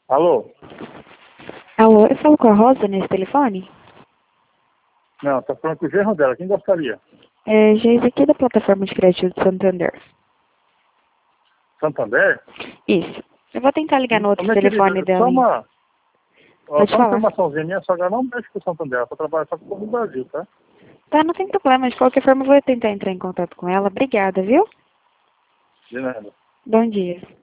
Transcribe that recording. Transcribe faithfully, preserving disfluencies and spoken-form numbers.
Alô? Alô, eu falo com a Rosa nesse telefone? Não, tá falando com o genro dela. Quem gostaria? É, Geise aqui da plataforma de crédito de Santander. Santander? Isso. Eu vou tentar ligar no outro Minha telefone querida, dela. só hein? uma, ó, Pode só uma falar. informaçãozinha. Minha sogra não mexe com o Santander. Ela só trabalha só com o Brasil, tá? Tá, não tem problema. De qualquer forma, eu vou tentar entrar em contato com ela. Obrigada, viu? De nada. Bom dia.